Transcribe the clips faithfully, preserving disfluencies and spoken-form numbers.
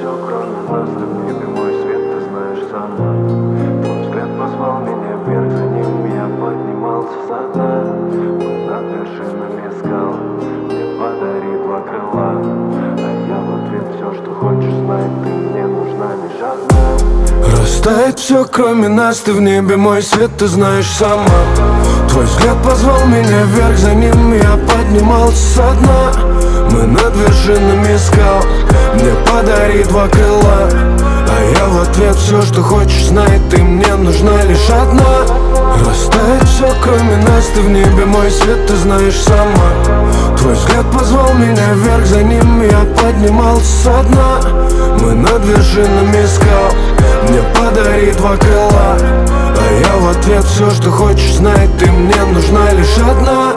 все, кроме нас, ты в небе мой свет, ты знаешь сама. Твой взгляд позвал меня вверх, за ним я поднимался со дна. Мы над вершинами скал, мне подари два крыла, а я в ответ все, что хочешь знать, ты мне нужна лишь одна. Растает все, кроме нас, ты в небе мой свет, ты знаешь сама. Твой взгляд позвал меня вверх, за ним я поднимался со дна. Мы над вершинами скал, мне подари два крыла, а я в ответ все, что хочешь знать, ты мне нужна лишь одна. Растает все, кроме нас, ты в небе мой свет, ты знаешь сама. Твой взгляд позвал меня вверх, за ним я поднимался со дна. Мы над вершинами скал, мне подари два крыла, а я в ответ все, что хочешь знать, ты мне нужна лишь одна.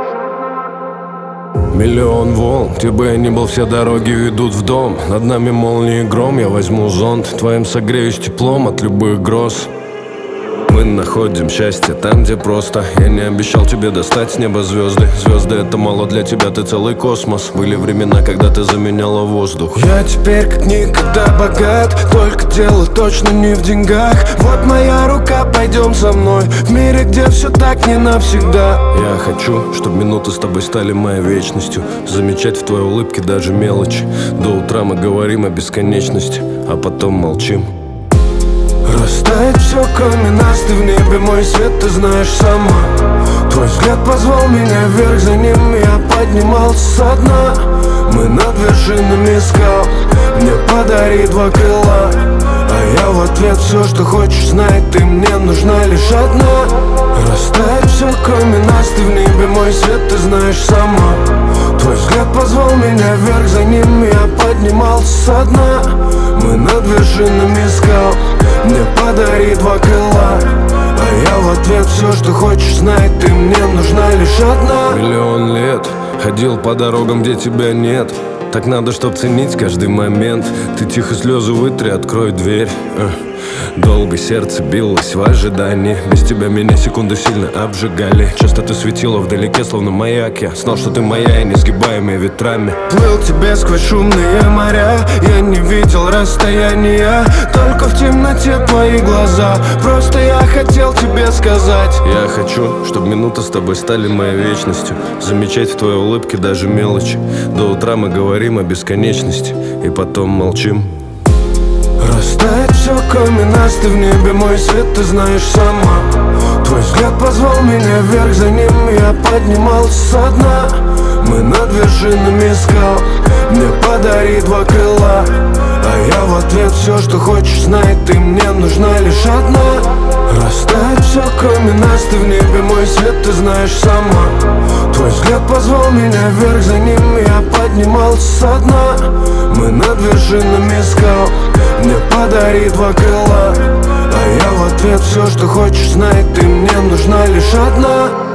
Миллион волн, где бы я ни был, все дороги ведут в дом. Над нами молнии и гром, я возьму зонт, твоим согреюсь теплом от любых гроз. Мы находим счастье там, где просто. Я не обещал тебе достать с неба звезды. Звезды — это мало для тебя, ты целый космос. Были времена, когда ты заменяла воздух. Я теперь как никогда богат, только дело точно не в деньгах. Вот моя рука, пойдем со мной в мире, где все так не навсегда. Я хочу, чтобы минуты с тобой стали моей вечностью. Замечать в твоей улыбке даже мелочи. До утра мы говорим о бесконечности, а потом молчим. Растает все, кроме нас, ты в небе мой свет, ты знаешь сама. Твой взгляд позвал меня вверх, за ним я поднимался со дна. Мы над вершинами скал, мне подари два крыла, а я в ответ все, что хочешь знать, ты мне нужна лишь одна. Растает все, кроме нас, ты в небе мой свет, ты знаешь сама. Твой взгляд позвал меня вверх, за ним я поднимался со дна. Мы над вершинами скал, мне подари два крыла, а я в ответ все, что хочешь знать, ты мне нужна лишь одна. Миллион лет ходил по дорогам, где тебя нет. Так надо, чтоб ценить каждый момент. Ты тихо слезы вытри, открой дверь. Долго сердце билось в ожидании. Без тебя меня секунды сильно обжигали. Часто ты светила вдалеке, словно маяк. Я знал, что ты моя и несгибаемая ветрами. Плыл тебе сквозь шумные моря, я не видел расстояния, только в темноте твои глаза. Просто я хотел тебе сказать. Я хочу, чтобы минуты с тобой стали моей вечностью. Замечать в твоей улыбке даже мелочи. До утра мы говорим о бесконечности, и потом молчим. Растает все, кроме нас, ты в небе мой свет, ты знаешь сама. Твой взгляд позвал меня вверх, за ним я поднимался со дна. Мы над вершинами скал, мне подари два крыла, а я в ответ все, что хочешь знать, ты мне нужна лишь одна. Растает все, кроме нас, ты в небе мой свет, ты знаешь сама. Твой взгляд позвал меня вверх, за ним я поднимался со дна. Мы над вершинами скал, мне подари два крыла, а я в ответ все, что хочешь знать, ты мне нужна лишь одна.